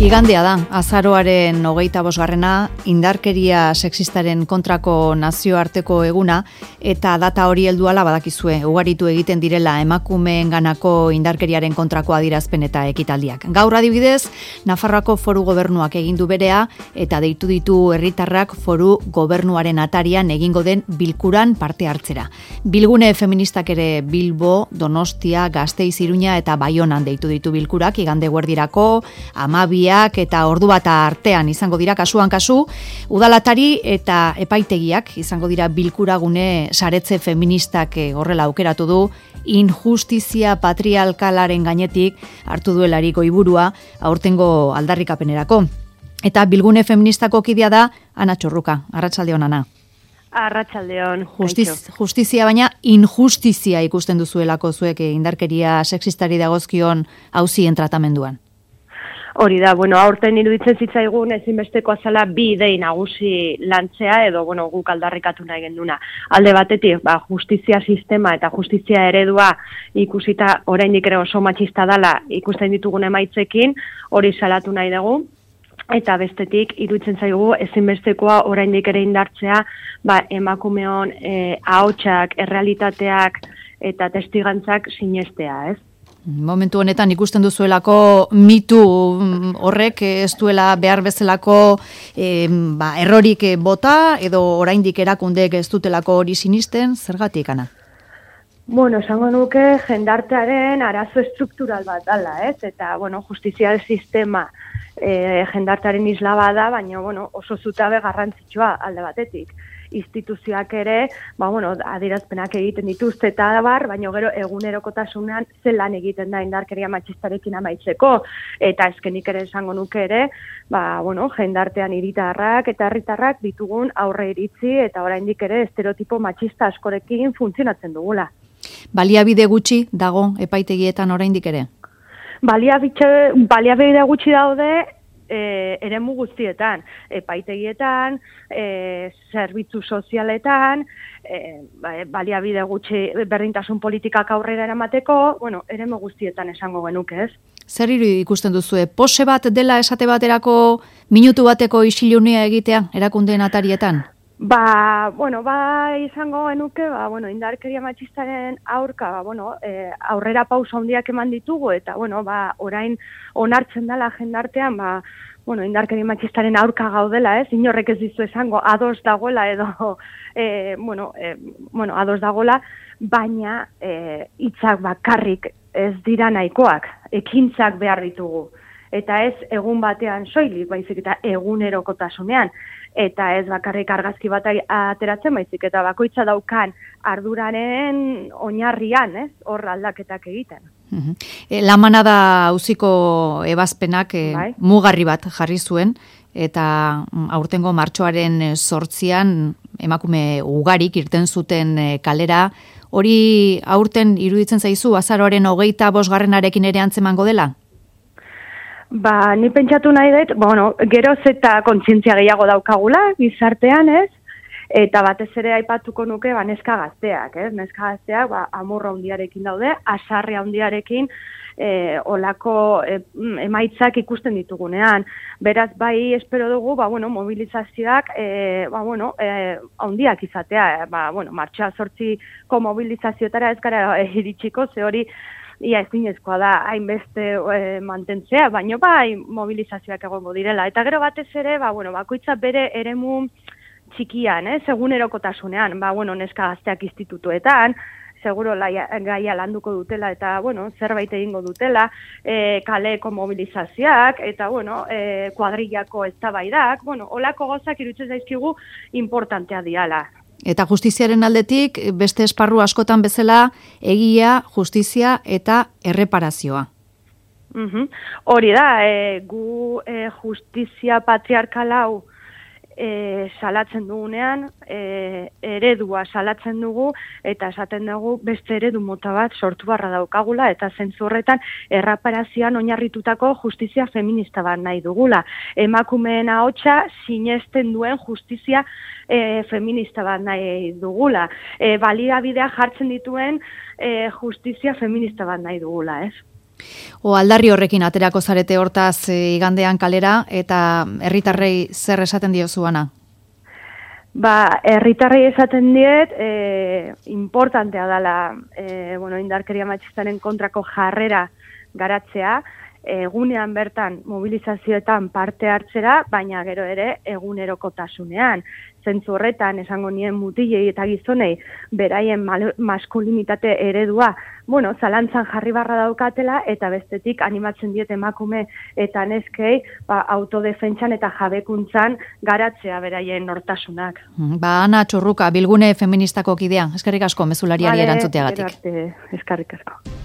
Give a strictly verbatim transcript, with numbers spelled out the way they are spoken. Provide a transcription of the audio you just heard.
Igandea da, azaroaren hogeita bosgarrena, indarkeria sexistaren kontrako nazioarteko eguna, eta data hori helduala badakizue, ugaritu egiten direla emakumeen ganako indarkeriaren kontrako adierazpen eta ekitaldiak. Gaur adibidez, Nafarroako Foru Gobernuak egindu berea, eta deitu ditu herritarrak Foru Gobernuaren atarian egingo den bilkuran parte hartzera. Bilgune feministak ere Bilbo, Donostia, Gasteiz, Iruña eta Baionan deitu ditu bilkurak, igande guerdirako, amabia, eta ordu bata artean izango dira kasuan kasu, udalatari eta epaitegiak izango dira bilkuragune saretze feministak horrela aukeratu du, injustizia patriarkalaren gainetik hartu duelari goiburua aurtengo aldarrikapenerako. Eta bilgune feministako kidea da Ana Txorruka, arratsaldeon Ana. Arratsaldeon. Justiz, justizia baina injustizia ikusten duzuelako zuek indarkeria sexistari dagozkion auzien tratamenduan. Hori da, bueno, aurten iruditzen zitzaigun ezinbesteko azala bi idei nagusi lantzea edo, bueno, guk aldarrikatu nahi genduna. Alde batetik, ba, justizia sistema eta justizia eredua ikusita oraindik ere oso matxista dala ikusten ditugun emaitzekin, hori salatu nahi dugu. Eta bestetik, iruditzen zaigu ezinbestekoa oraindik ere indartzea, ba, emakumeon eh, ahotsak, errealitateak eta testigantzak sinestea, ez? Momentu honetan ikusten duzuelako mitu horrek ez duela behar bezalako e, ba, errorik bota edo oraindik erakundeek ez dutelako hori sinisten, zergatik, Ana? Bueno, esango nuke jendartearen arazo estruktural bat dala, ez? Eta, bueno, justizia sistema e, jendartearen isla bada, baina, bueno, oso zutabe garrantzitsua alde batetik. Instituzioak ere, ba, bueno, adierazpenak egiten dituzte eta bar, baina gero egunerokotasunean zelan egiten da indarkeria matxistarekin amaitzeko. Eta azkenik ere esango nuke ere, ba, bueno, jendartean hiritarrak eta herritarrak ditugun aurre iritzi eta oraindik ere estereotipo matxista askorekin funtzionatzen dugula. Baliabide gutxi dago epaitegietan oraindik ere? Baliabide, baliabide gutxi daude, E, eremu guztietan, epaitegietan, e, zerbitzu sozialetan, e, baliabide gutxi berdintasun politikak aurrera eramateko, bueno, eremu guztietan esango genuke, ez? Zer ikusten duzue? Pose bat dela esate baterako minutu bateko isilunea egitea erakundeen atarietan? Ba, bueno, ba, izango genuke, ba, bueno, indarkeria matxistaren aurka, ba, bueno, e, aurrera pausa handiak eman ditugu, eta, bueno, ba, orain onartzen dela jendartean, ba, bueno, indarkeria matxistaren aurka gaudela, ez? Inorrek ez dizu esango, ados dagoela edo, e, bueno, e, bueno, ados dagoela, baina e, hitzak bakarrik ez dira nahikoak, ekintzak behar ditugu. Eta ez egun batean soilik, baizik eta egunerokotasunean. Eta ez bakarrik argazki bat ateratzen baizik, eta bakoitza daukan arduraren oinarrian, ez, hor aldaketak egiten. Uh-huh. E, Lamanada auziko ebazpenak e, bai? Mugarri bat jarri zuen, eta aurtengo martxoaren zortzian emakume ugarik irten zuten kalera, hori aurten iruditzen zaizu azaroaren hogeita bosgarrenarekin ere antzemango dela? Ba, ni pentsatu nahi dut, bueno, geroz eta kontzientzia gehiago daukagula, gizartean, ez? Eta batez ere aipatuko nuke, ba, neska gazteak, ez? Neska gazteak, ba, amurra handiarekin daude, asarri handiarekin, e, olako e, emaitzak ikusten ditugunean. Beraz, bai, espero dugu, ba, bueno, mobilizazioak, e, ba, bueno, e, handiak izatea, e, ba, bueno, martxoa zortziko mobilizazioetara ez gara e, iritsiko, ze hori, ia ezinezkoa da hainbeste e, mantentzea, baina bai mobilizazioak egongo direla. Eta gero batez ere, ba, bueno, bakoitza bere eremu txikian, eh, egunerokotasunean, ba, bueno, neska gazteak institutuetan, seguro laia, gaia landuko dutela eta, bueno, zerbait egingo dutela, e, kaleko mobilizazioak, eta, bueno, e, kuadrillako eztabaidak, bueno, olako gozak iruditzen zaizkigu importantea diala. Eta justiziaren aldetik, beste esparru askotan bezala, egia, justizia eta erreparazioa. Uh-huh. Hori da, e, gu e, justizia patriarkalau e, salatzen dugunean, e, eredua salatzen dugu, eta esaten dugu beste eredu mota bat sortu barra daukagula, eta zentzu horretan erreparazioan oinarritutako justizia feminista bat nahi dugula. Emakumeen ahotsa sinesten duen justizia E, feminista bat nahi dugula. E, baliabidea jartzen dituen e, justizia feminista bat nahi dugula, ez? O aldarri horrekin aterako zarete hortaz e, igandean kalera, eta herritarrei zer esaten diozuana? Ba, herritarrei esaten diet, e, importantea dela e, bueno, indarkeria matxistaren kontrako jarrera garatzea, egunean bertan mobilizazioetan parte hartzera, baina gero ere egunerokotasunean. Zentzu horretan esango nien mutilei eta gizonei beraien maskulinitate eredua, bueno, zalantzan jarri barra daukatela, eta bestetik animatzen diet emakume eta neskei ba, autodefentsan eta jabekuntzan garatzea beraien nortasunak. Ba, Ana Txurruka, Bilgune Feministako kidea, eskerrik asko mezulariari erantzuteagatik. Vale, eskerrik asko.